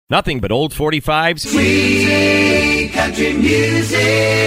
Nothing but old 45s. Sweet country music.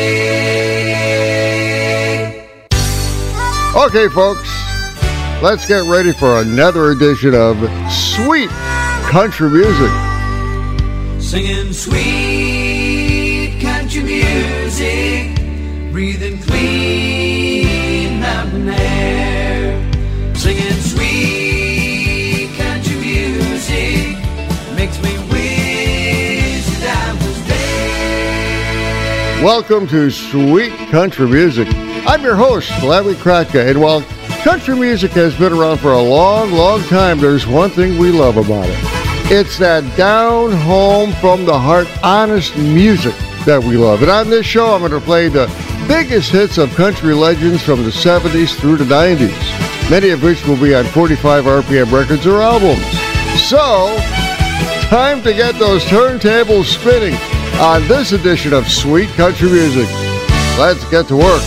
Okay, folks, let's get ready for another edition of Sweet Country Music. Singing sweet country music, breathing clean mountain air. Singing sweet country music makes me wish that I was there. Welcome to Sweet Country Music. I'm your host, Larry Kratka, and while country music has been around for a long, long time, there's one thing we love about it. It's that down home from the heart, honest music that we love. And on this show, I'm going to play the biggest hits of country legends from the 70s through the 90s, many of which will be on 45 RPM records or albums. So, time to get those turntables spinning on this edition of Sweet Country Music. Let's get to work.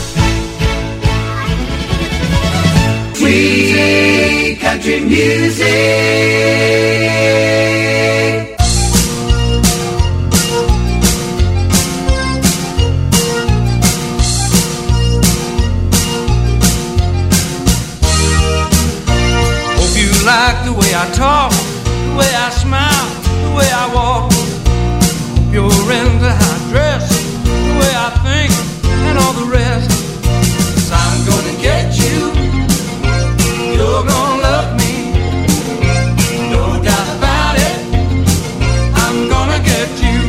Sweet country music. Hope you like the way I talk, the way I smile, the way I walk. Hope you're into how I dress, the way I think, and all the rest. 'Cause I'm gonna get you. You're gonna love me, no doubt about it. I'm gonna get you.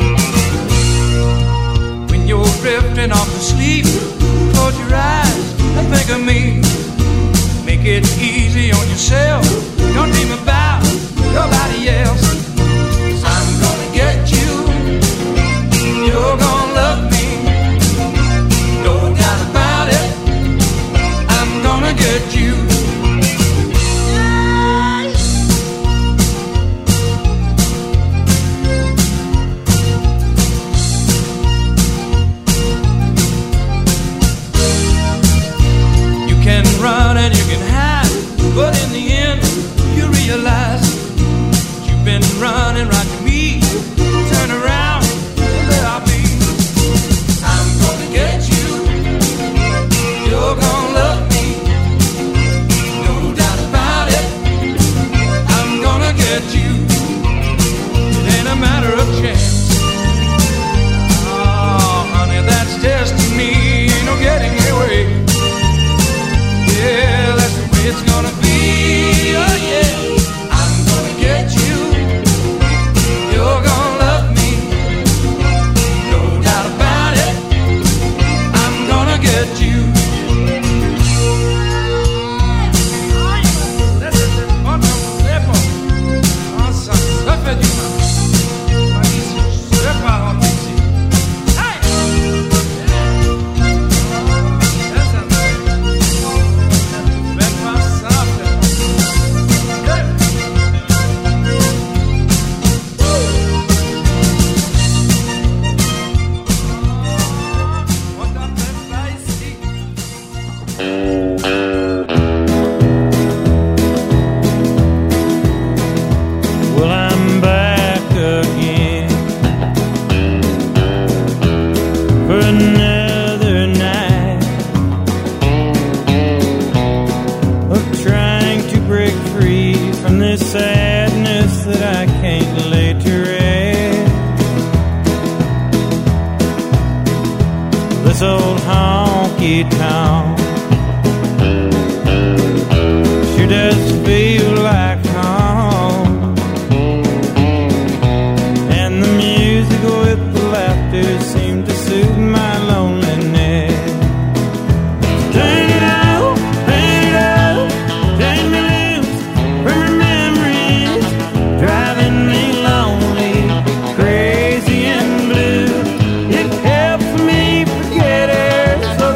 When you're drifting off to sleep, close your eyes and think of me. Make it easy on yourself, don't dream about nobody else. 'Cause I'm gonna get you. You're gonna love me, no doubt about it. I'm gonna get you. Run and you can hide, but in the end you realize you've been running right to me. Turn around and there I'll be. I'm gonna get you. You're gonna love me, no doubt about it. I'm gonna get you. It ain't a matter of chance. Oh, honey, that's destiny. Ain't no getting away. Yeah, that's the way it's gonna be, oh yeah. I'm gonna get you. You're gonna love me, no doubt about it. I'm gonna get you.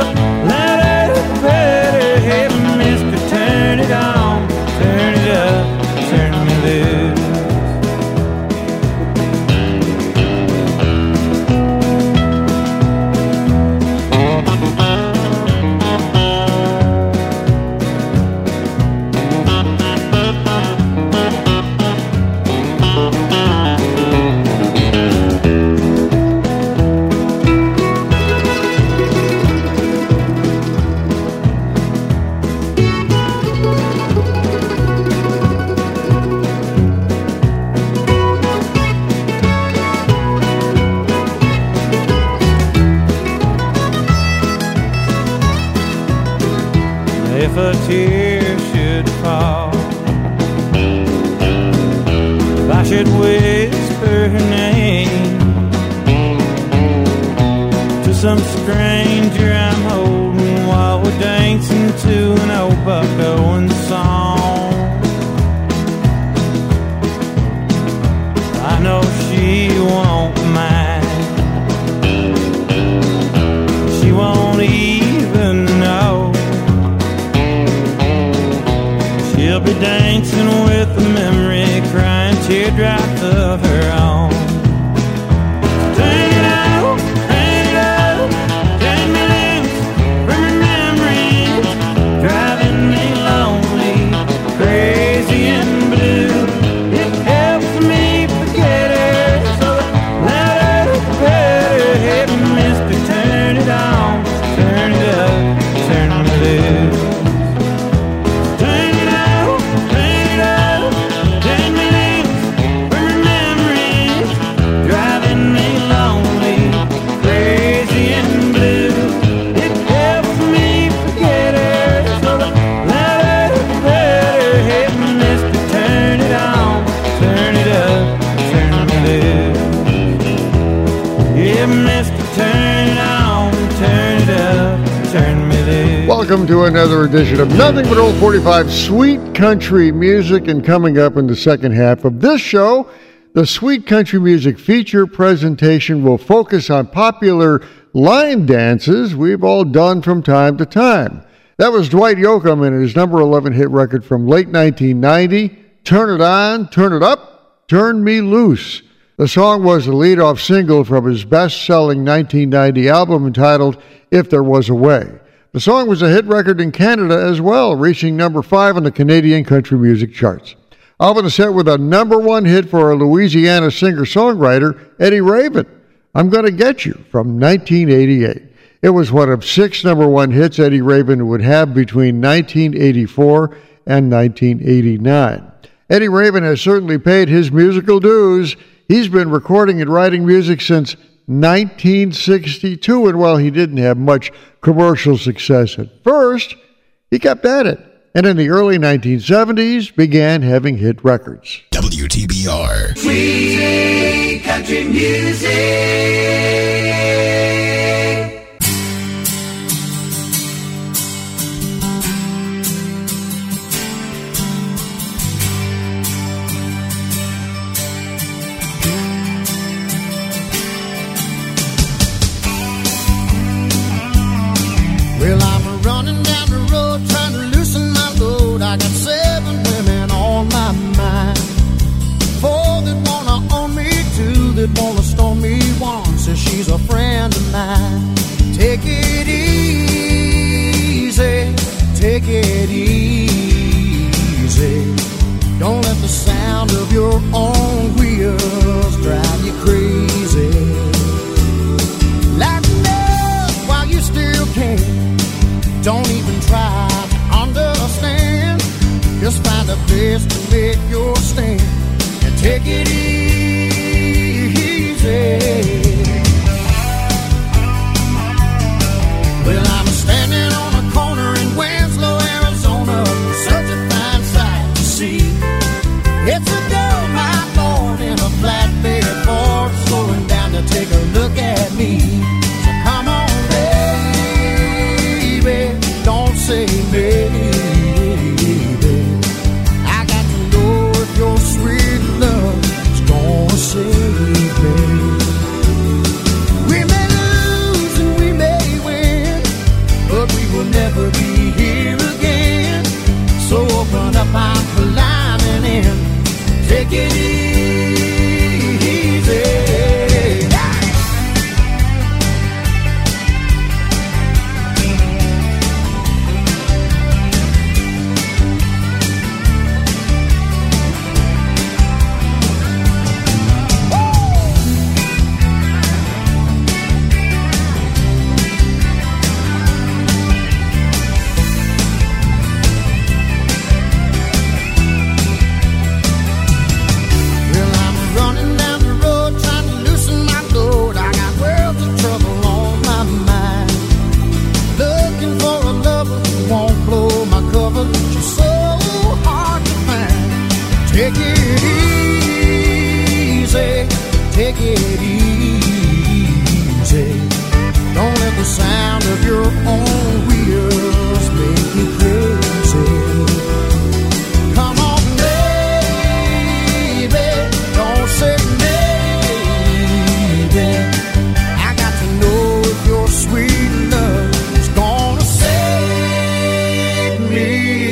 Turn it up. a tear should fall, if I should whisper her name to some stranger I'm holding while we're dancing to an old Buck Owens song, I know she won't mind. She won't even know. She'll be dancing with a memory, crying teardrops of her own. Turn it up, turn it up, turn me loose from remembering, driving me lonely, crazy and blue. It helps me forget her, so louder the better. Hey, mister, turn it on, turn it up, turn me loose. Turn it up, turn me loose from remembering, driving me lonely, crazy and blue. It helps me forget her, so louder the better. Hey, mister, turn it on, turn it up, turn me loose. Yeah, mister, turn it on, turn it up, turn me loose. Welcome to another edition of Nothing But Old 45 Sweet Country Music. And coming up in the second half of this show, the Sweet Country Music feature presentation will focus on popular line dances we've all done from time to time. That was Dwight Yoakam and his number 11 hit record from late 1990, Turn It On, Turn It Up, Turn Me Loose. The song was the lead-off single from his best-selling 1990 album entitled If There Was a Way. The song was a hit record in Canada as well, reaching number 5 on the Canadian country music charts. Off on the set with a number 1 hit for a Louisiana singer-songwriter, Eddie Raven, I'm Gonna Get You, from 1988. It was one of 6 number 1 hits Eddie Raven would have between 1984 and 1989. Eddie Raven has certainly paid his musical dues. He's been recording and writing music since 1962, and while he didn't have much commercial success at first, he kept at it, and in the early 1970s began having hit records. WTBR. Sweet country music. Well, I'm running down the road trying to loosen my load. I got 7 women on my mind. 4 that wanna own me, 2 that wanna storm me, 1 take it easy. Don't let the sound of your own wheels make you crazy. Come on, baby, don't say maybe. I got to know if your sweet love is gonna save me.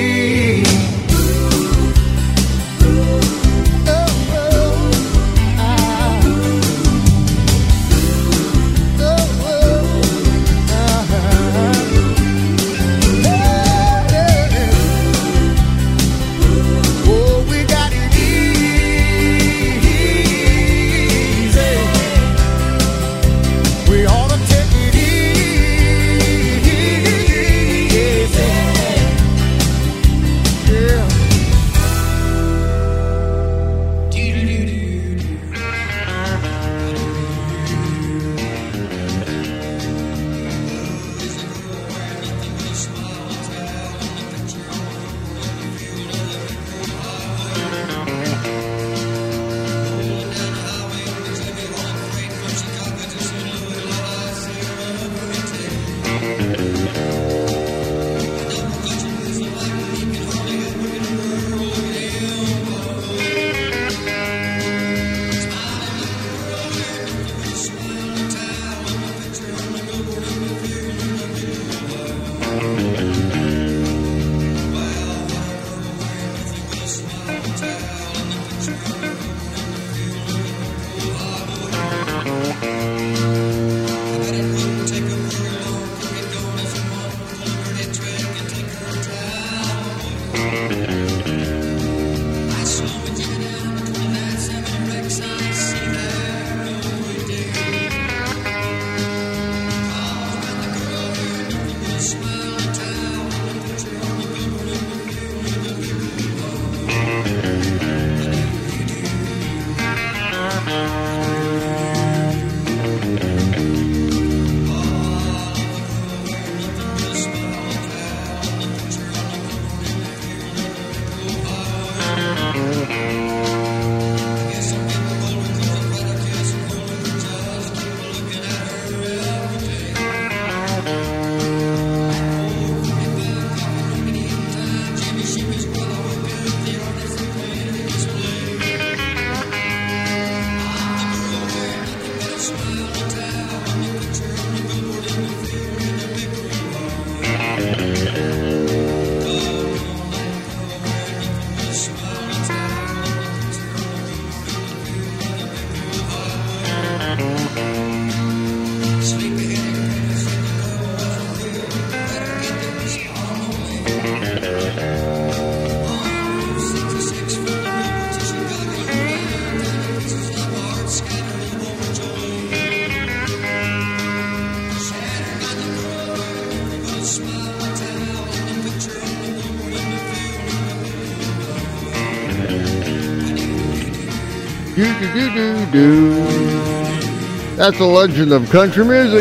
That's a legend of country music.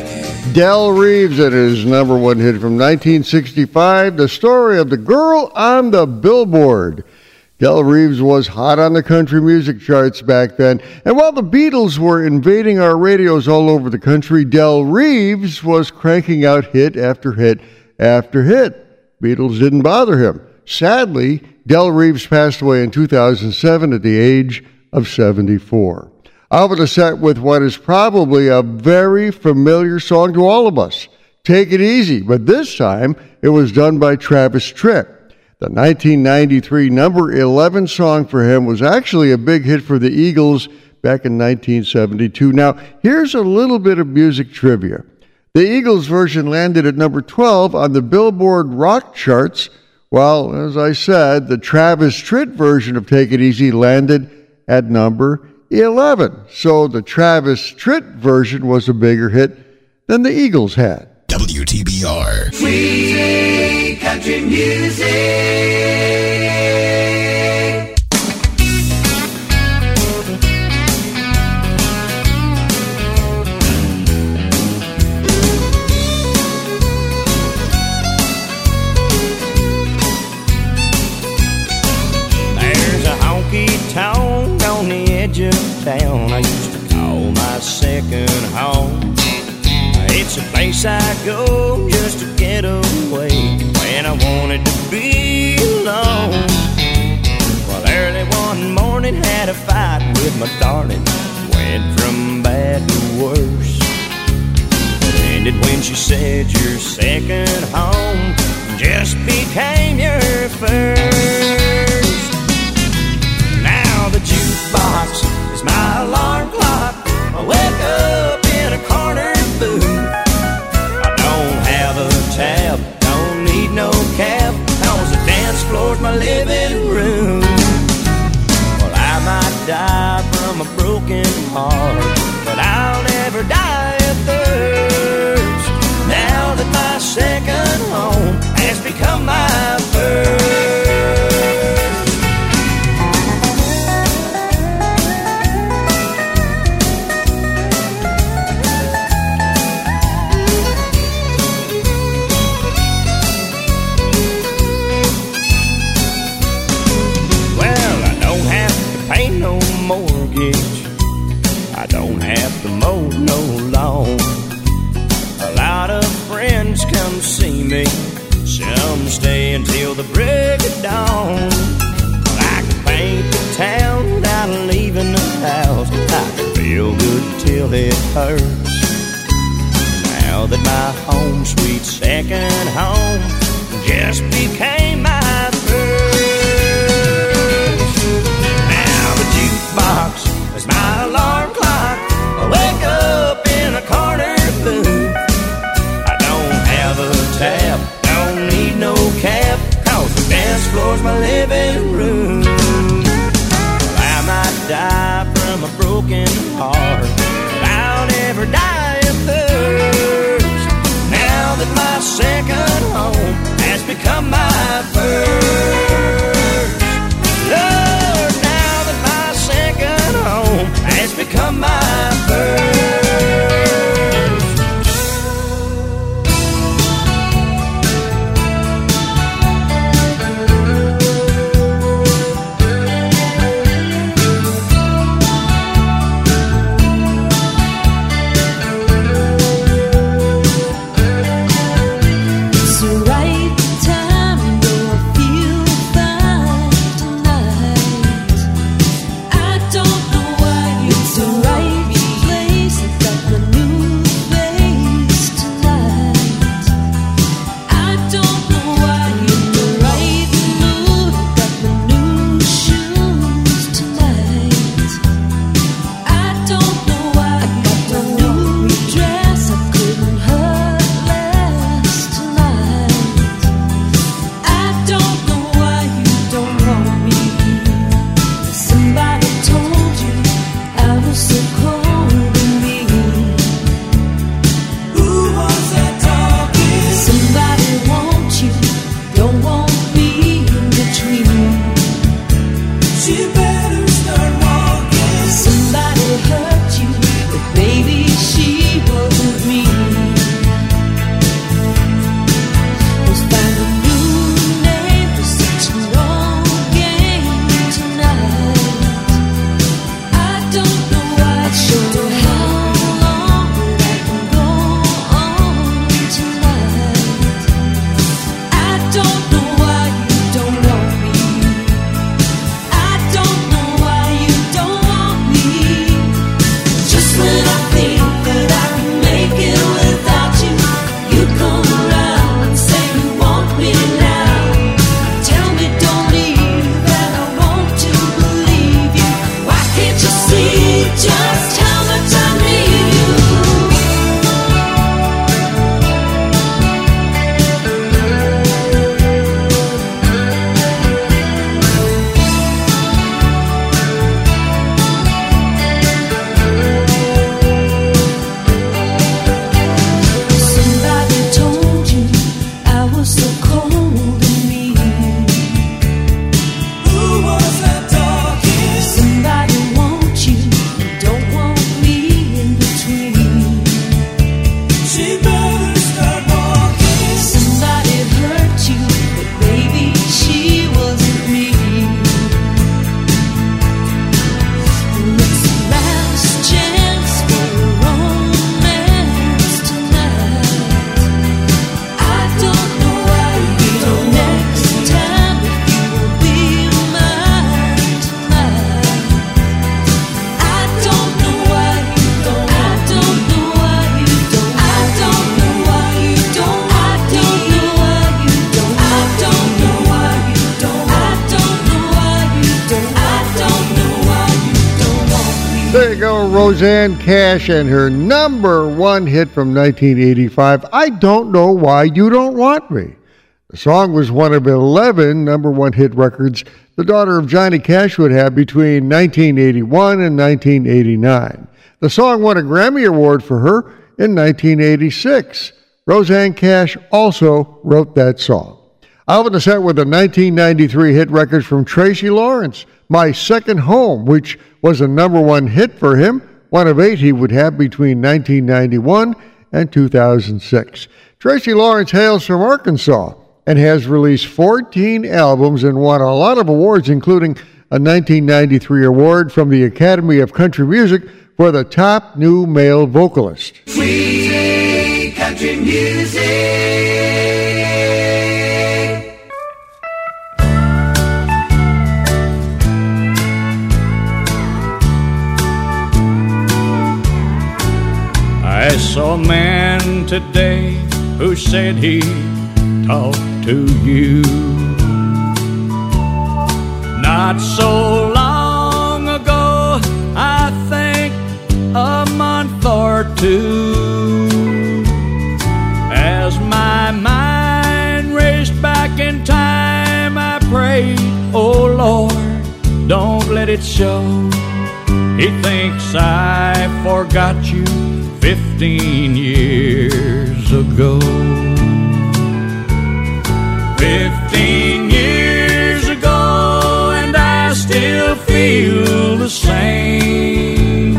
Del Reeves and his number one hit from 1965, The Story of the Girl on the Billboard. Del Reeves was hot on the country music charts back then, and while the Beatles were invading our radios all over the country, Del Reeves was cranking out hit after hit after hit. Beatles didn't bother him. Sadly, Del Reeves passed away in 2007 at the age of 74. I'll open the set with what is probably a very familiar song to all of us, Take It Easy, but this time it was done by Travis Tritt. The 1993 number 11 song for him was actually a big hit for the Eagles back in 1972. Now, here's a little bit of music trivia. The Eagles version landed at number 12 on the Billboard rock charts, while, as I said, the Travis Tritt version of Take It Easy landed at number 11. So the Travis Tritt version was a bigger hit than the Eagles had. WTBR. Free country music. There's a honky tonk on the edge of town I used to my second home. It's a place I go just to get away when I wanted to be alone. Well, early one morning had a fight with my darling. Went from bad to worse. It ended when she said your second home just became your first. Now the jukebox is my alarm clock. I wake up in a corner booth. I don't have a tab, don't need no cab, 'cause the dance floor's my living room. Well, I might die from a broken heart, but I'll never die of thirst. Now that my second home has become my first. I don't have to mow no lawn. A lot of friends come see me. Some stay until the break of dawn. I can paint the town without leaving the house. I can feel good till it hurts. Now that my home, sweet second home, just became my first. Now the jukebox is my alarm clock. I wake up in a corner booth. I don't have a tab, don't need no cab, 'cause the dance floor's my living room. Well, I might die from a broken heart, but I'll never die of thirst. Now that my second home has become my first. Lord, now that my second home has become my first. It's the right Rosanne Cash and her number one hit from 1985, I Don't Know Why You Don't Want Me. The song was one of 11 number one hit records the daughter of Johnny Cash would have between 1981 and 1989. The song won a Grammy Award for her in 1986. Rosanne Cash also wrote that song. I'll open the set with a 1993 hit record from Tracy Lawrence, My Second Home, which was a number one hit for him, one of 8 he would have between 1991 and 2006. Tracy Lawrence hails from Arkansas and has released 14 albums and won a lot of awards, including a 1993 award from the Academy of Country Music for the top new male vocalist. Sweet country music. I saw a man today who said he talked to you. Not so long ago, I think a month or two. As my mind raced back in time, I prayed, oh Lord, don't let it show. He thinks I forgot you 15 years ago. 15 years ago, and I still feel the same.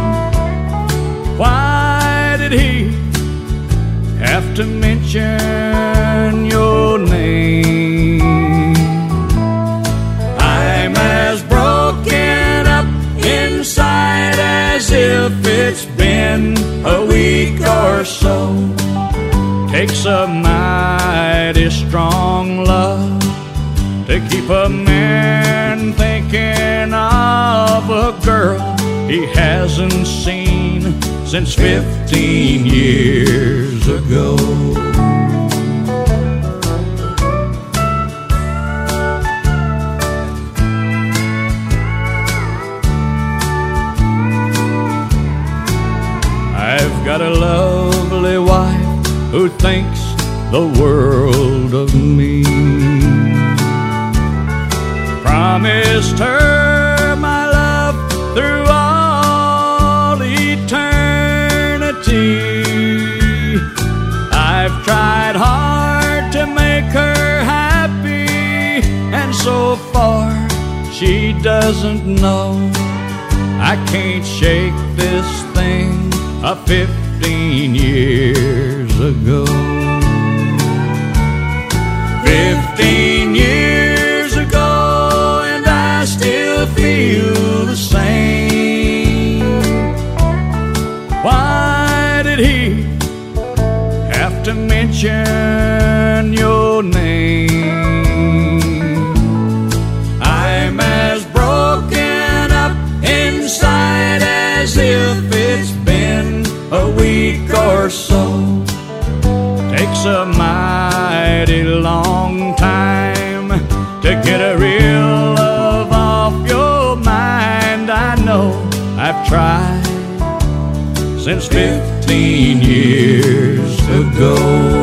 Why did he have to mention your name? I'm as broken up inside as if it's been a week or so. Takes a mighty strong love to keep a man thinking of a girl he hasn't seen since 15 years ago. I've got a lovely wife who thinks the world of me. Promised her my love through all eternity. I've tried hard to make her happy, and so far she doesn't know I can't shake this thing of 15 years ago. 15 years ago, and I still feel the same. Why did he have to mention your name? I'm as broken up inside as if it's been a week or so. Takes a mighty long time to get a real love off your mind. I know I've tried since 15 years ago.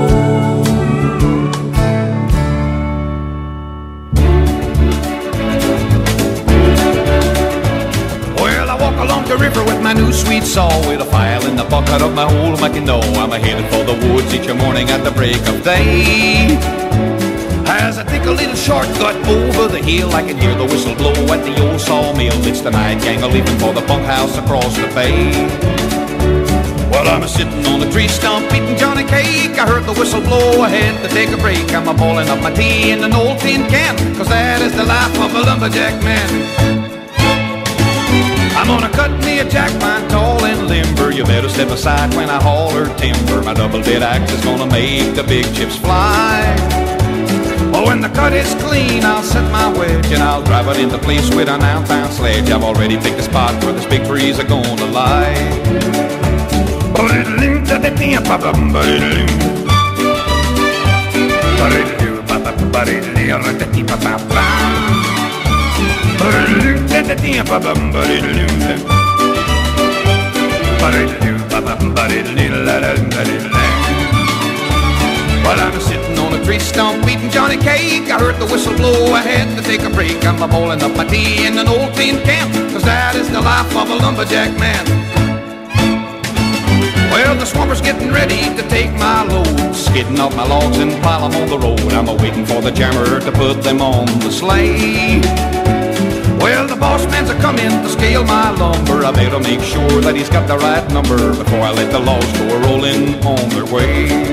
The river with my new sweet saw, with a file in the bucket of my old Mackinaw. I'm headed for the woods each morning at the break of day. As I take a little shortcut over the hill, I can hear the whistle blow at the old sawmill. It's the night gang a-leaving for the bunkhouse across the bay. Well, I'm a-sitting on a tree stump eating Johnny cake. I heard the whistle blow ahead to take a break. I'm a-boiling up my tea in an old tin can, 'cause that is the life of a lumberjack man. I'm gonna cut me a jackpine tall and limber. You better step aside when I haul her timber. My double-dead axe is gonna make the big chips fly. Oh, when the cut is clean, I'll set my wedge and I'll drive it into place with an outbound sledge. I've already picked a spot where this big trees are gonna lie. While I'm sitting on a tree stump eating Johnny cake, I heard the whistle blow, I had to take a break. I'm a-boiling up my tea in an old tin can, 'cause that is the life of a lumberjack man. Well, the swamper's getting ready to take my load, skidding off my logs and pile them on the road. I'm a-waiting for the jammer to put them on the sleigh. Well, the boss man's a-coming to scale my lumber. I better make sure that he's got the right number before I let the logs go a-rolling on their way.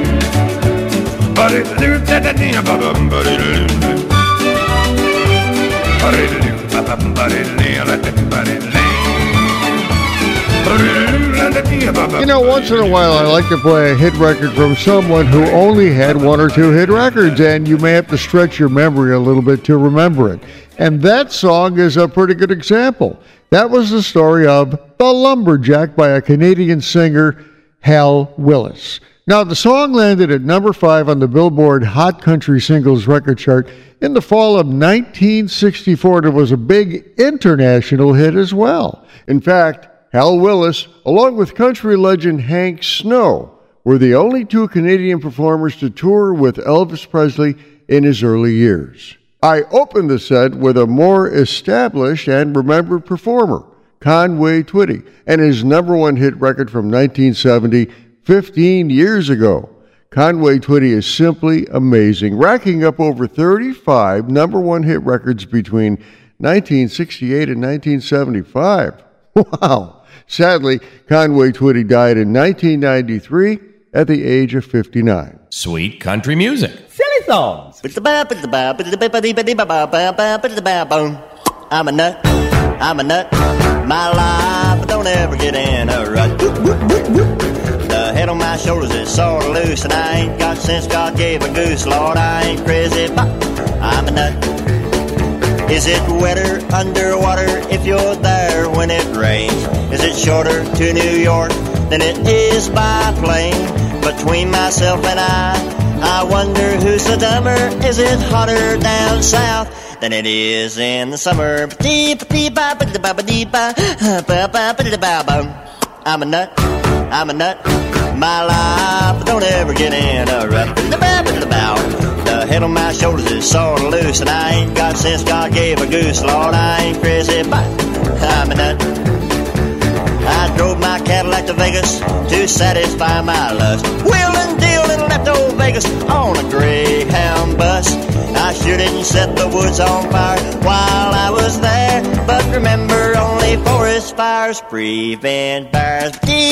You know, once in a while I like to play a hit record from someone who only had one or two hit records, and you may have to stretch your memory a little bit to remember it. And that song is a pretty good example. That was the story of The Lumberjack by a Canadian singer, Hal Willis. Now, the song landed at number 5 on the Billboard Hot Country Singles record chart in the fall of 1964. It was a big international hit as well. In fact, Hal Willis, along with country legend Hank Snow, were the only two Canadian performers to tour with Elvis Presley in his early years. I opened the set with a more established and remembered performer, Conway Twitty, and his number one hit record from 1970, 15 years ago. Conway Twitty is simply amazing, racking up over 35 number one hit records between 1968 and 1975. Wow! Sadly, Conway Twitty died in 1993 at the age of 59. Sweet country music. Silly songs. I'm a nut, my life, but don't ever get in a rut. The head on my shoulders is sort of loose, and I ain't got sense God gave a goose. Lord, I ain't crazy, but I'm a nut. Is it wetter underwater if you're there when it rains? Is it shorter to New York than it is by plane? Between myself and I wonder who's the dumber. Is it hotter down south than it is in the summer? I'm a nut, my life, don't ever get in a rut. The head on my shoulders is sort of loose, and I ain't got sense God gave a goose. Lord, I ain't crazy, but I'm a nut. I drove my Cadillac to Vegas to satisfy my lust. Wheelin', dealin', left old Vegas on a Greyhound bus. I sure didn't set the woods on fire while I was there, but remember, only forest fires prevent fires.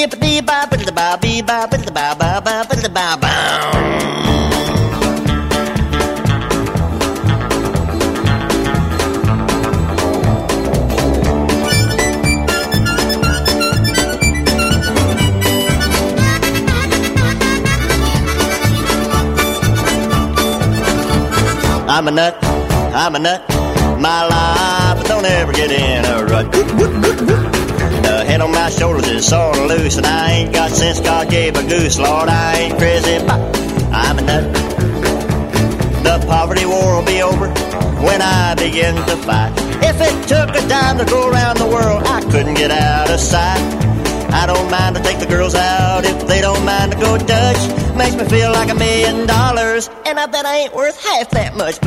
I'm a nut, my life, but don't ever get in a rut. The head on my shoulders is sort of loose, and I ain't got sense God gave a goose. Lord, I ain't crazy, but I'm a nut. The poverty war will be over when I begin to fight. If it took a dime to go around the world, I couldn't get out of sight. I don't mind to take the girls out if they don't mind to go Dutch. Makes me feel like $1 million, and I bet I ain't worth half that much.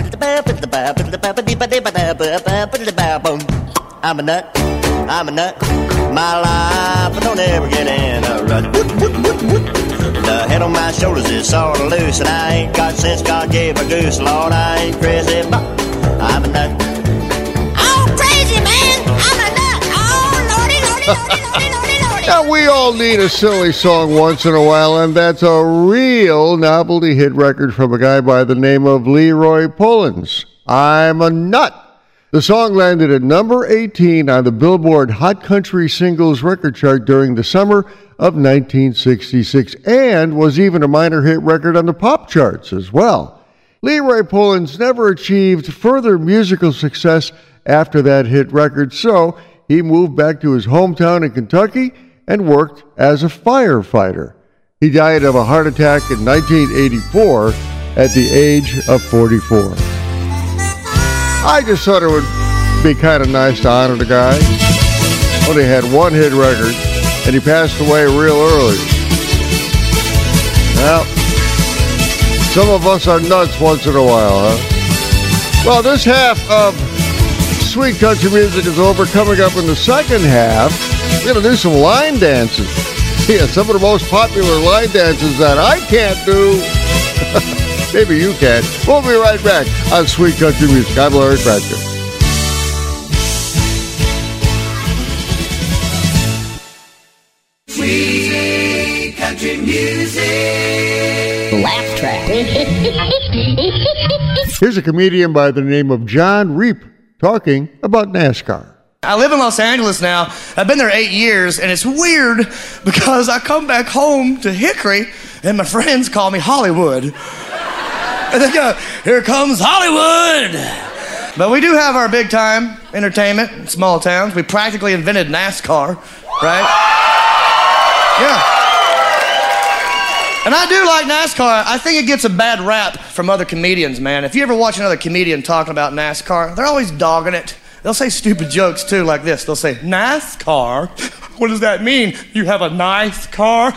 I'm a nut, my life, but don't ever get in a rut. The head on my shoulders is sort of loose, and I ain't got sense God gave a goose. Lord, I ain't crazy, but I'm a nut. Oh, crazy man, I'm a nut. Oh, lordy, lordy, lordy, lordy, lordy. Now, we all need a silly song once in a while, and that's a real novelty hit record from a guy by the name of Leroy Pullins. I'm a nut. The song landed at number 18 on the Billboard Hot Country Singles record chart during the summer of 1966, and was even a minor hit record on the pop charts as well. Leroy Pullins never achieved further musical success after that hit record, so he moved back to his hometown in Kentucky and worked as a firefighter. He died of a heart attack in 1984 at the age of 44. I just thought it would be kind of nice to honor the guy. Only had one hit record, and he passed away real early. Well, some of us are nuts once in a while, huh? Well, this half of Sweet Country Music is over. Coming up in the second half, we're going to do some line dances. Yeah, some of the most popular line dances that I can't do. Maybe you can. We'll be right back on Sweet Country Music. I'm Larry Kratko. Sweet Country Music. Laugh track. Here's a comedian by the name of John Reep talking about NASCAR. I live in Los Angeles now. I've been there 8 years, and it's weird because I come back home to Hickory, and my friends call me Hollywood. And they go, "Here comes Hollywood." But we do have our big time entertainment in small towns. We practically invented NASCAR, right? Yeah. And I do like NASCAR. I think it gets a bad rap from other comedians, man. If you ever watch another comedian talking about NASCAR, they're always dogging it. They'll say stupid jokes, too, like this. They'll say, "NASCAR? What does that mean? You have a nice car?"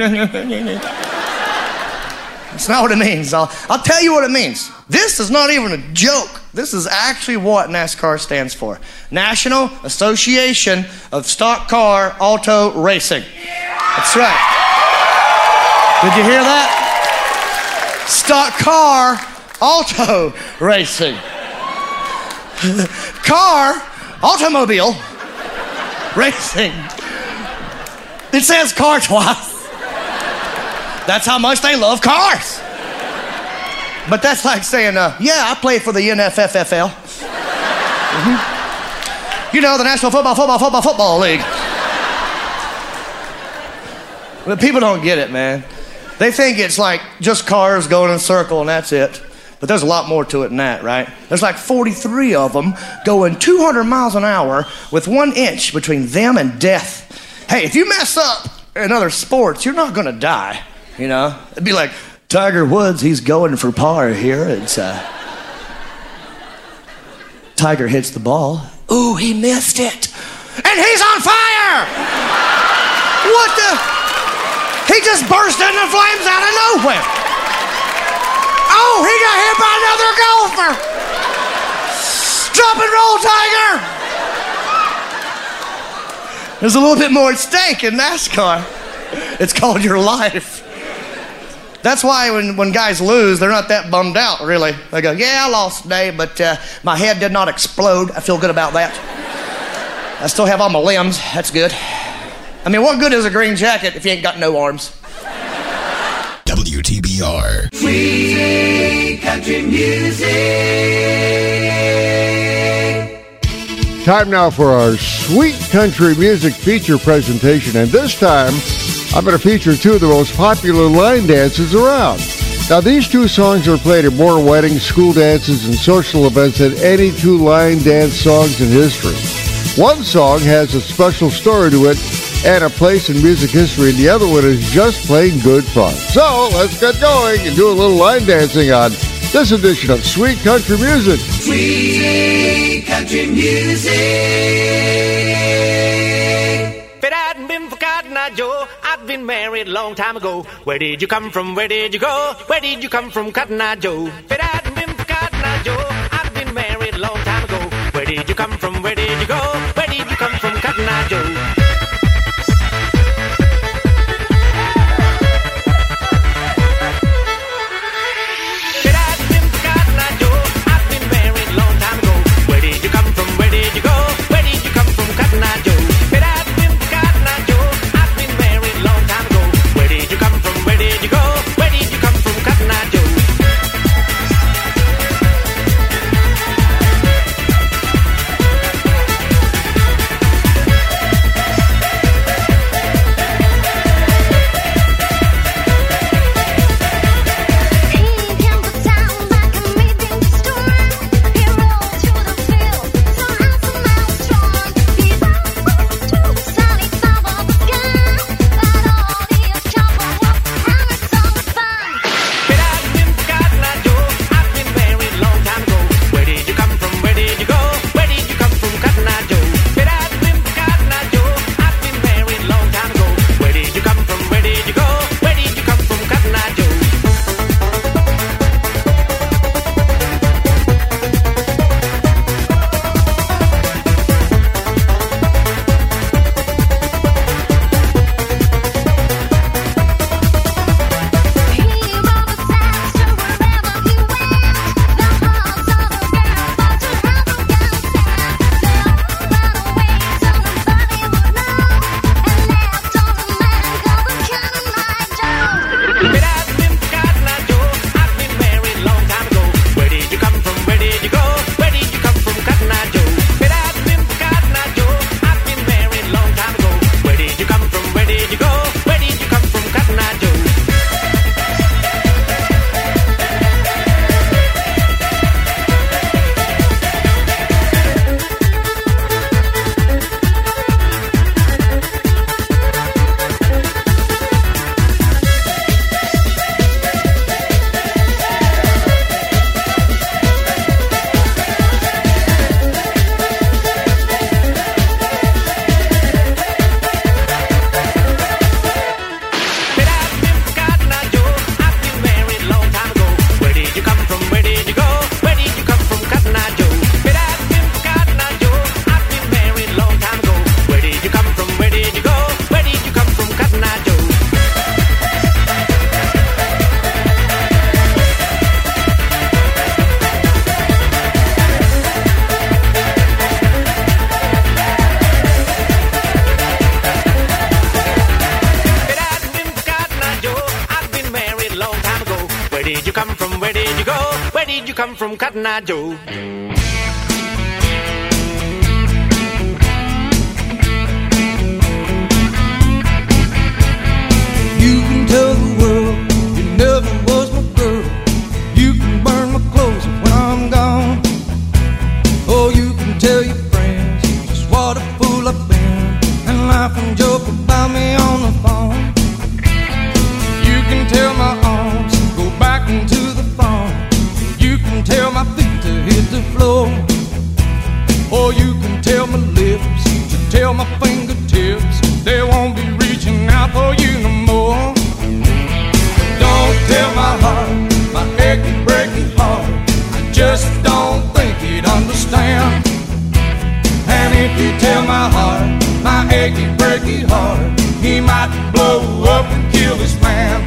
It's not what it means. I'll tell you what it means. This is not even a joke. This is actually what NASCAR stands for. National Association of Stock Car Auto Racing. That's right. Did you hear that? Stock Car Auto Racing. Car, automobile, racing. It says car twice. That's how much they love cars. But that's like saying, yeah, I played for the NFFFL. Mm-hmm. You know, the National Football League. But people don't get it, man. They think it's like just cars going in a circle and that's it. But there's a lot more to it than that, right? There's like 43 of them going 200 miles an hour with 1 inch between them and death. Hey, if you mess up in other sports, you're not gonna die, you know? It'd be like, Tiger Woods, he's going for par here. It's, Tiger hits the ball. Ooh, he missed it. And he's on fire! What the? He just burst into flames out of nowhere. Oh, he got hit by another golfer. Drop and roll, Tiger. There's a little bit more at stake in NASCAR. It's called your life. That's why when guys lose, they're not that bummed out, really. They go, yeah, I lost today, but my head did not explode. I feel good about that. I still have all my limbs. That's good. I mean, what good is a green jacket if you ain't got no arms? WTBR. Sweet Country Music. Time now for our Sweet Country Music feature presentation, and this time I'm going to feature 2 of the most popular line dances around. Now, these 2 songs are played at more weddings, school dances, and social events than any 2 line dance songs in history. One song has a special story to it and a place in music history, and the other one is just plain good fun. So, let's get going and do a little line dancing on this edition of Sweet Country Music. Sweet Country Music. If it hadn't been for Cotton Eye Joe, I'd been married a long time ago. Where did you come from? Where did you go? Where did you come from, Cotton Eye Joe? If it hadn't been for Cotton Eye Joe, I'd been married a long time ago. Where did you come from? Where did you go? Where did you come from, Cotton Eye Joe? you come from, Cotton Eye Joe? You can tell the world you never was my girl. You can burn my clothes when I'm gone. Oh, you can tell your friends just what a fool I've been and laugh and joke about me on the phone. You can tell my arms go back into the phone. You can tell my feet to hit the floor. Or you can tell my lips to tell my fingertips they won't be reaching out for you no more. Don't tell my heart, my achy, breaky heart, I just don't think he'd understand. And if you tell my heart, my achy, breaky heart, he might blow up and kill this man.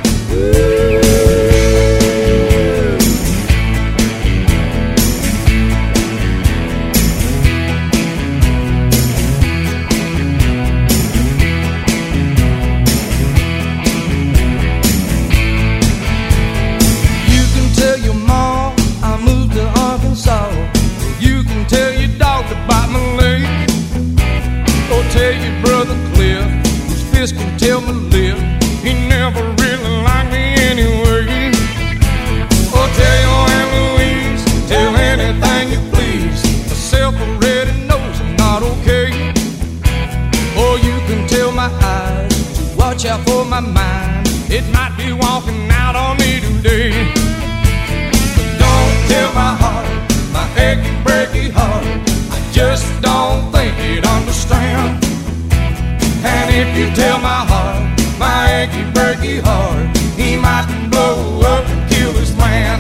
You can tell your dog to bite my leg. Or tell your brother Cliff, whose fist can tell my lip he never really liked me anyway. Or tell your Aunt Louise, tell anything you please, myself already knows I'm not okay. Or you can tell my eyes to watch out for my mind, it might be walking out on me today. Don't tell my heart, my achy, breaky heart, I just don't think he'd understand. And if you tell my heart, my achy, breaky heart, he might blow up and kill this man.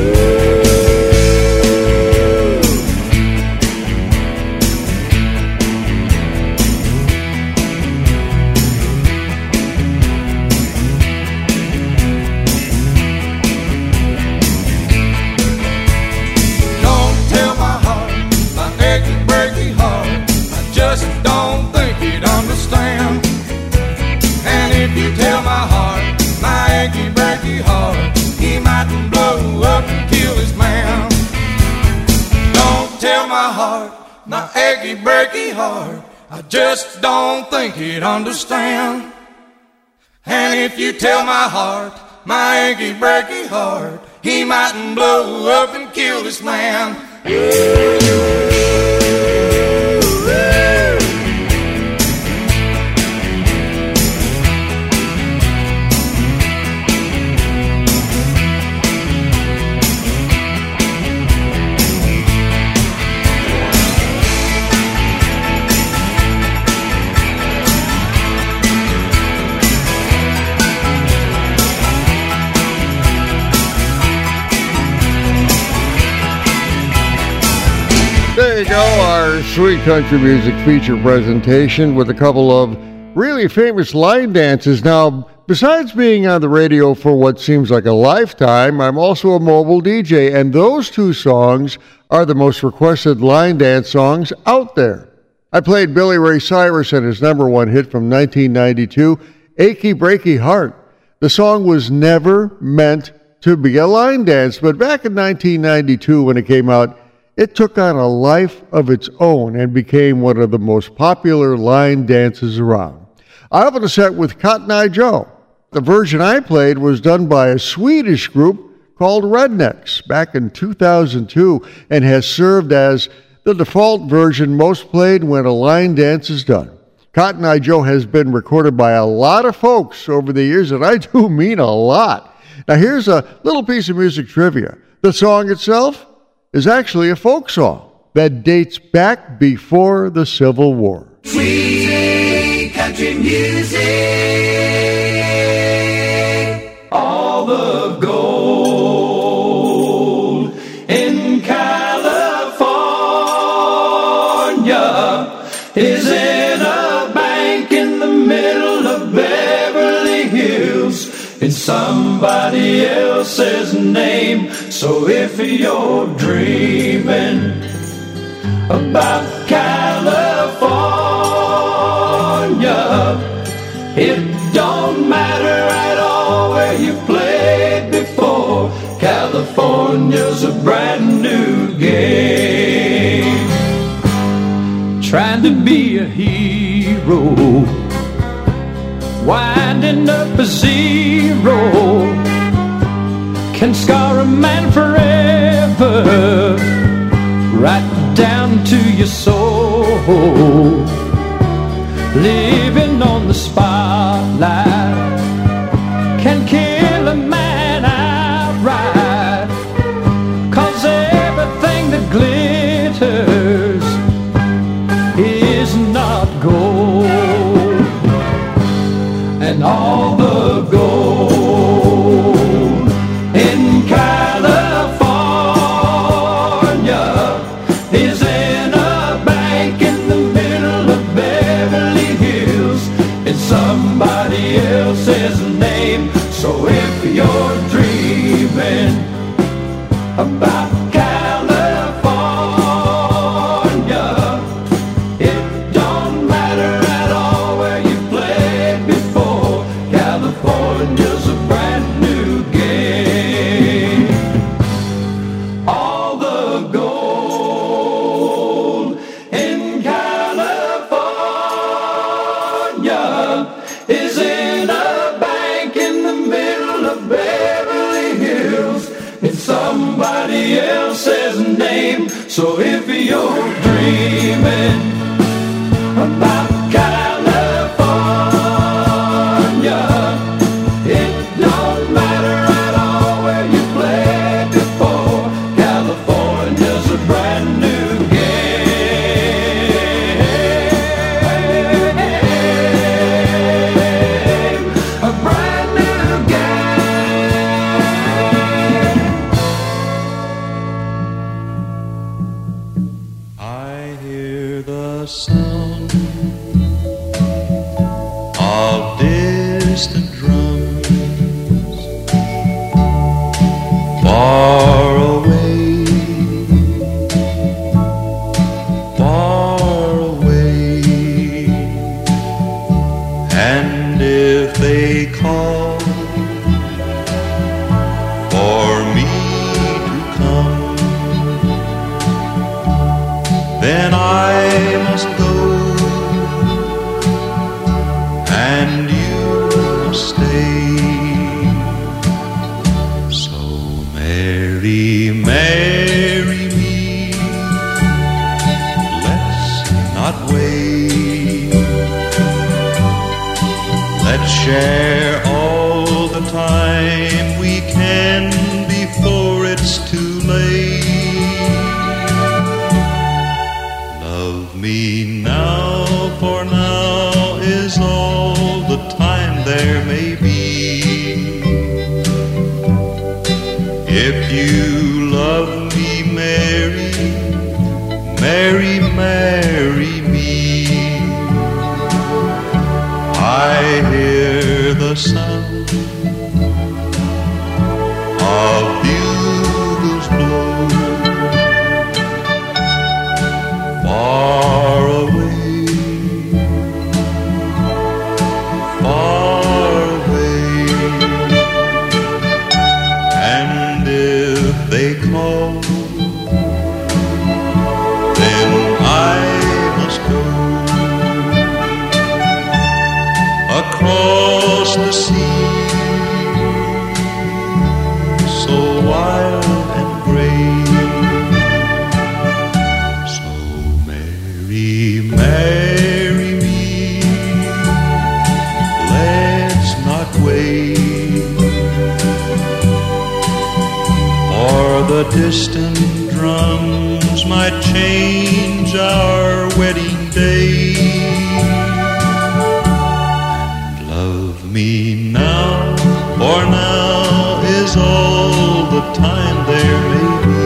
Just don't think he'd understand. And if you tell my heart, my achy, breaky heart, he might blow up and kill his man. Don't tell my heart, my achy, breaky heart, I just don't think he'd understand. And if you tell my heart, my achy, breaky heart, he might blow up and kill this man. There you go, our Sweet Country Music feature presentation with a couple of really famous line dances. Now, besides being on the radio for what seems like a lifetime, I'm also a mobile DJ, and those two songs are the most requested line dance songs out there. I played Billy Ray Cyrus and his number one hit from 1992, Achy Breaky Heart. The song was never meant to be a line dance, but back in 1992 when it came out, it took on a life of its own and became one of the most popular line dances around. I opened a set with Cotton Eye Joe. The version I played was done by a Swedish group called Rednecks back in 2002 and has served as the default version most played when a line dance is done. Cotton Eye Joe has been recorded by a lot of folks over the years, and I do mean a lot. Now here's a little piece of music trivia. The song itself is actually a folk song that dates back before the Civil War. Sweet country music. All the gold in California is in a bank in the middle of Beverly Hills in somebody else's name. So if you're dreaming about California, it don't matter at all where you played before. California's a brand to be a hero, winding up a zero can scar a man forever, right down to your soul. Living on the spotlight can kill a man outright, 'cause everything that glitters is not gold, and all the gold in California is in a bank in the middle of Beverly Hills in somebody else's name. So if you're dreaming about California, it don't matter at all where you played before. California's a brand new game. All the gold in California is in a bank in the middle of Beverly Hills in somebody else's name. So if you're dreaming about California, it don't matter at all where you played before. California's a brand new game. A brand new game. I hear the sound of distant drums far away, far away. And if they call for me to come, then I must go, and you must stay. So marry, marry me, let's not wait. Let's share all the time we can before it's too late. Love me now, for now is all the time there may be. If you love me, marry, marry, marry me. I hear the sound of bugles blow far away, far away. And if they call, then I must go across the sea, so wild and gray. So marry, marry me, let's not wait. Or the distant drums might change our wedding day. Love me now, for now is all the time there may be.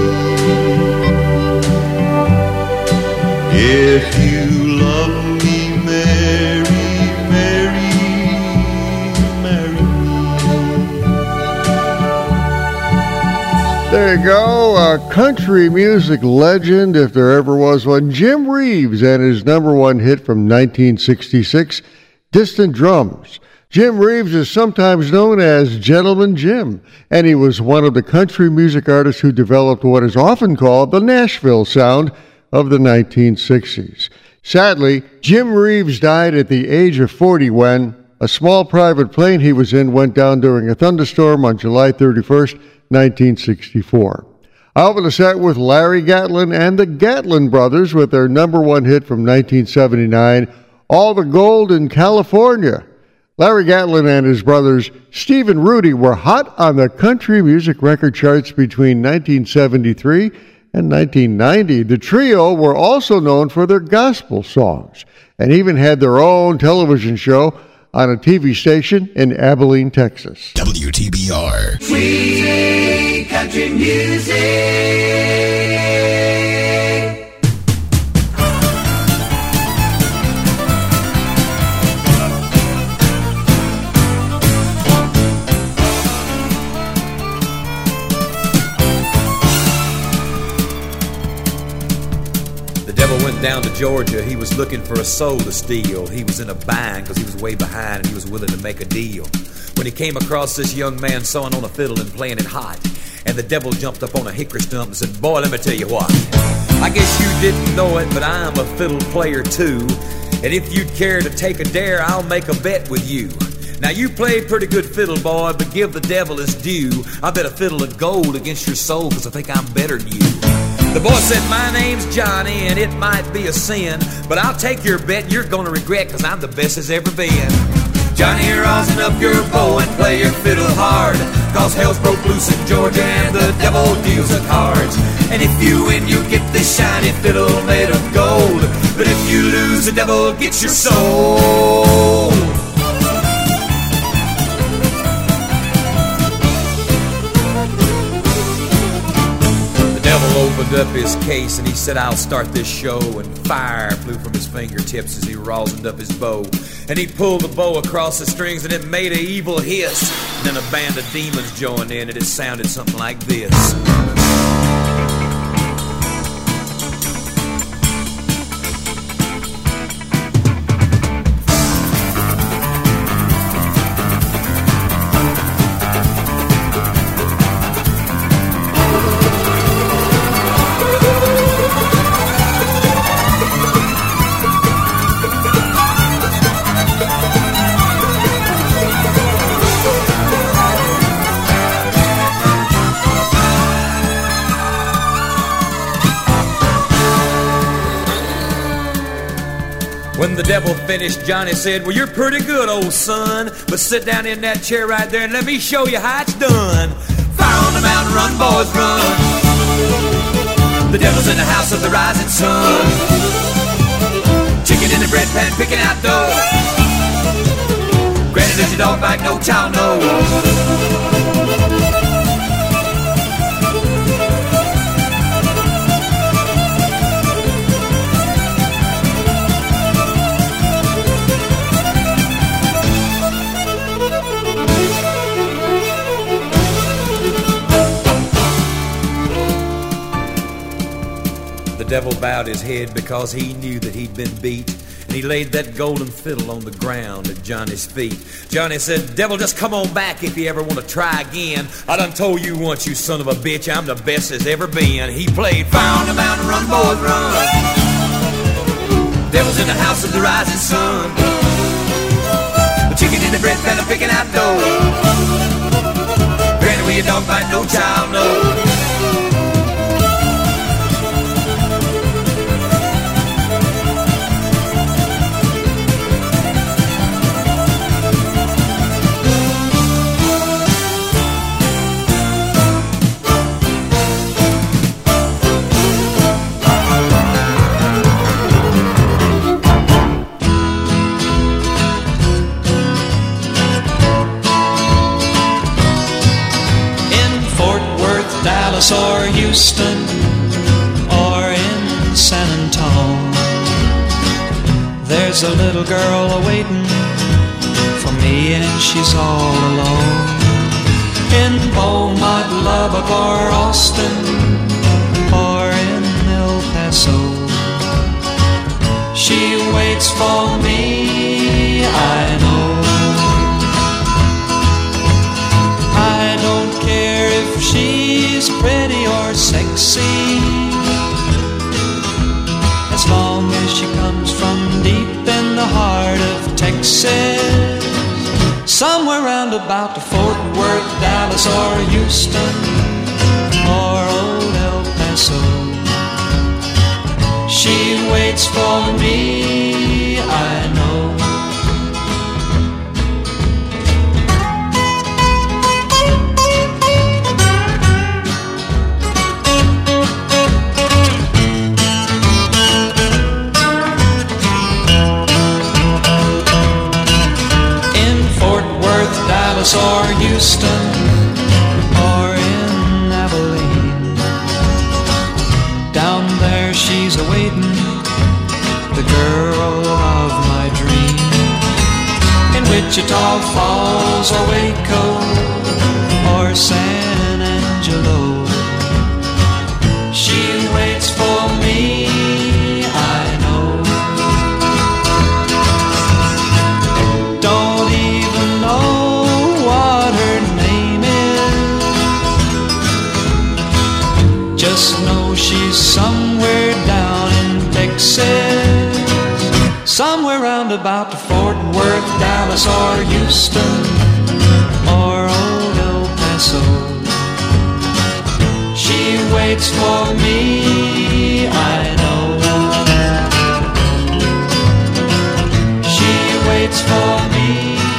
If you love me, marry, marry, marry me. There you go, a country music legend, if there ever was one, Jim Reeves, and his number one hit from 1966, Distant Drums. Jim Reeves is sometimes known as Gentleman Jim, and he was one of the country music artists who developed what is often called the Nashville sound of the 1960s. Sadly, Jim Reeves died at the age of 40 when a small private plane he was in went down during a thunderstorm on July 31st, 1964. I opened the set with Larry Gatlin and the Gatlin Brothers with their number one hit from 1979, All the Gold in California. Larry Gatlin and his brothers Steve and Rudy were hot on the country music record charts between 1973 and 1990. The trio were also known for their gospel songs and even had their own television show on a TV station in Abilene, Texas. WTBR. Sweet country music. Went down to Georgia, he was looking for a soul to steal. He was in a bind because he was way behind and he was willing to make a deal. When he came across this young man sawing on a fiddle and playing it hot, and the devil jumped up on a hickory stump and said, "Boy, let me tell you what. I guess you didn't know it, but I'm a fiddle player too. And if you'd care to take a dare, I'll make a bet with you. Now you play pretty good fiddle, boy, but give the devil his due. I bet a fiddle of gold against your soul because I think I'm better than you." The boy said, "My name's Johnny, and it might be a sin, but I'll take your bet you're gonna regret, cause I'm the best as ever been." "Johnny, rosin up your bow and play your fiddle hard, cause hell's broke loose in Georgia and the devil deals the cards. And if you win, you get this shiny fiddle made of gold, but if you lose, the devil gets your soul." Opened up his case and he said, "I'll start this show," and fire flew from his fingertips as he rosined up his bow. And he pulled the bow across the strings and it made an evil hiss. And then a band of demons joined in and it sounded something like this. When the devil finished, Johnny said, "Well, you're pretty good, old son, but sit down in that chair right there and let me show you how it's done. Fire on the mountain, run, boys, run. The devil's in the house of the rising sun. Chicken in the bread pan, picking out dough. Granny, does your dog bite? No child, no." The devil bowed his head because he knew that he'd been beat, and he laid that golden fiddle on the ground at Johnny's feet. Johnny said, "Devil, just come on back if you ever want to try again. I done told you once, you son of a bitch, I'm the best as ever been." He played "Fire on the Mountain, Run, Boys, Run." Devil's in the house of the rising sun. The chicken in the bread pan, picking out dough. Granny, where your dog bite, no child, no. Or Houston or in San Antone, there's a little girl a-waiting for me and she's all alone. In Beaumont, Lubbock or Austin or in El Paso, she waits for me, I know. I don't care if she's pretty or sexy, as long as she comes from Texas, somewhere round about to Fort Worth, Dallas, or Houston, or old El Paso. She waits for me, I know. Or Houston, or in Abilene. Down there she's awaiting, the girl of my dream. In Wichita Falls or Waco or San Angelo, she waits for me, I know. Don't even know what her name is, just know she's somewhere down in Texas, somewhere round about to Fort Worth, Dallas, or Houston, or old El Paso. She waits for me, I know. She waits for me.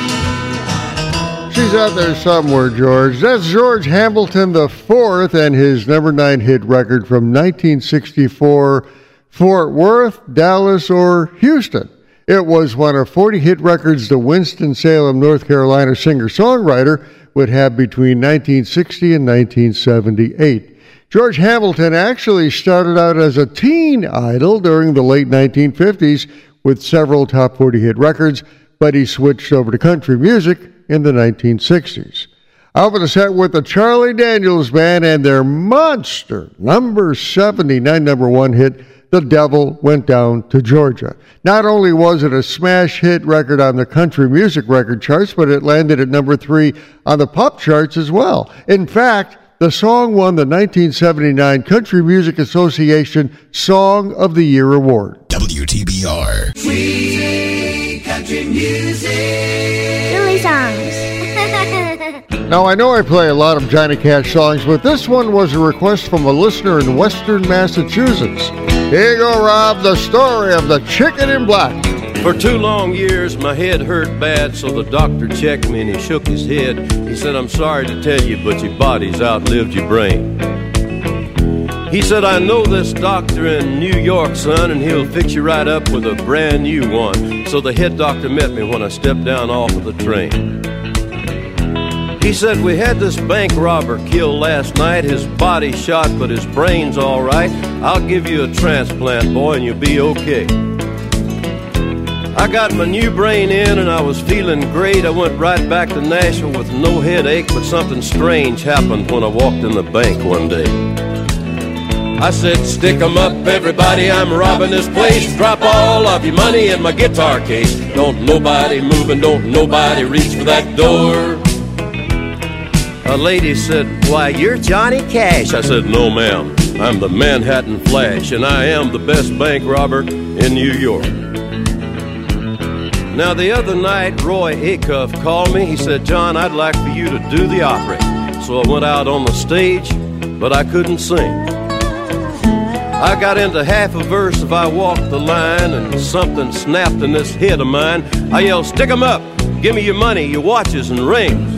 She's out there somewhere, George. That's George Hamilton IV and his number 9 hit record from 1964, Fort Worth, Dallas, or Houston. It was one of 40 hit records the Winston-Salem, North Carolina singer-songwriter would have between 1960 and 1978. George Hamilton actually started out as a teen idol during the late 1950s with several top 40 hit records, but he switched over to country music in the 1960s. Out with a set with the Charlie Daniels Band and their monster number 79 number 1 hit, The Devil Went Down to Georgia. Not only was it a smash hit record on the country music record charts, but it landed at number 3 on the pop charts as well. In fact, the song won the 1979 Country Music Association Song of the Year Award. WTBR. Sweet country music. Silly songs. Now, I know I play a lot of Johnny Cash songs, but this one was a request from a listener in Western Massachusetts. Here you go, Rob, the story of the Chicken in Black. For 2 long years, my head hurt bad, so the doctor checked me and he shook his head. He said, I'm sorry to tell you, but your body's outlived your brain. He said, I know this doctor in New York, son, and he'll fix you right up with a brand new one. So the head doctor met me when I stepped down off of the train. He said, we had this bank robber killed last night. His body shot, but his brain's all right. I'll give you a transplant, boy, and you'll be okay. I got my new brain in and I was feeling great. I went right back to Nashville with no headache, but something strange happened when I walked in the bank one day. I said, stick 'em up, everybody, I'm robbing this place. Drop all of your money in my guitar case. Don't nobody move and don't nobody reach for that door. A lady said, why, you're Johnny Cash. I said, no, ma'am, I'm the Manhattan Flash, and I am the best bank robber in New York. Now, the other night, Roy Acuff called me. He said, John, I'd like for you to do the opera. So I went out on the stage, but I couldn't sing. I got into half a verse of I Walked the Line, and something snapped in this head of mine. I yelled, stick 'em up, give me your money, your watches and rings.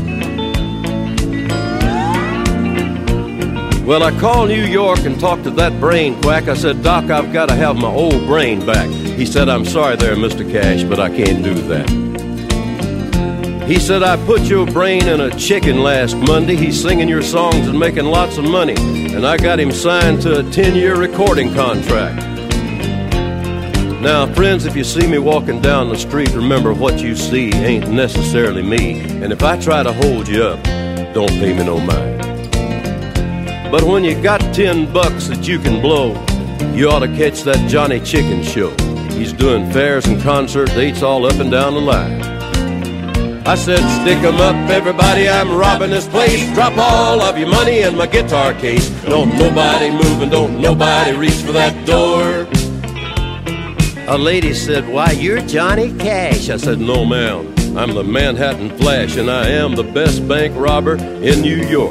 Well, I called New York and talked to that brain quack. I said, Doc, I've got to have my old brain back. He said, I'm sorry there, Mr. Cash, but I can't do that. He said, I put your brain in a chicken last Monday. He's singing your songs and making lots of money. And I got him signed to a 10-year recording contract. Now, friends, if you see me walking down the street, remember what you see ain't necessarily me. And if I try to hold you up, don't pay me no mind. But when you got $10 that you can blow, you ought to catch that Johnny Chicken show. He's doing fairs and concert dates all up and down the line. I said, stick 'em up, everybody, I'm robbing this place. Drop all of your money in my guitar case. Don't nobody move and don't nobody reach for that door. A lady said, "Why, you're Johnny Cash." I said, "No, ma'am. I'm the Manhattan Flash, and I am the best bank robber in New York."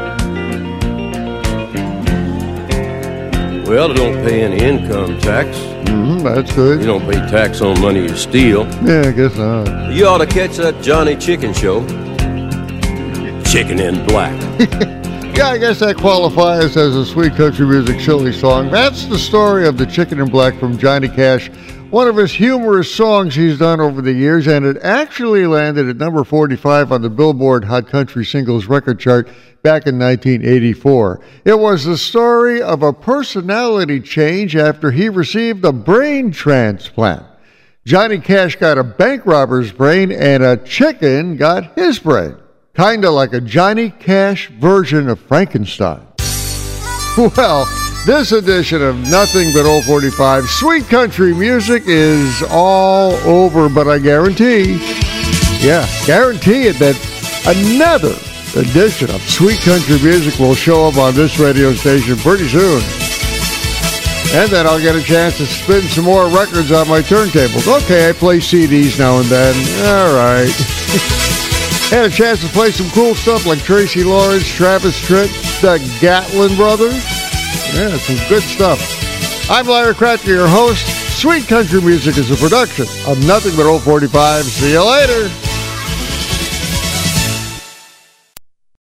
Well, I don't pay any income tax. That's good. You don't pay tax on money you steal. Yeah, I guess not. You ought to catch that Johnny Chicken show. Chicken in Black. Yeah, I guess that qualifies as a sweet country music silly song. That's the story of the Chicken in Black from Johnny Cash, one of his humorous songs he's done over the years, and it actually landed at number 45 on the Billboard Hot Country Singles record chart back in 1984. It was the story of a personality change after he received a brain transplant. Johnny Cash got a bank robber's brain, and a chicken got his brain. Kinda like a Johnny Cash version of Frankenstein. Well, this edition of Nothing But Old 45 Sweet Country Music is all over, but I guarantee it that another edition of Sweet Country Music will show up on this radio station pretty soon. And then I'll get a chance to spin some more records on my turntables. Okay, I play CDs now and then. All right. Had a chance to play some cool stuff like Tracy Lawrence, Travis Tritt, the Gatlin Brothers. Yeah, some good stuff. I'm Larry Kratka, your host. Sweet Country Music is a production of Nothing But Old 45. See you later.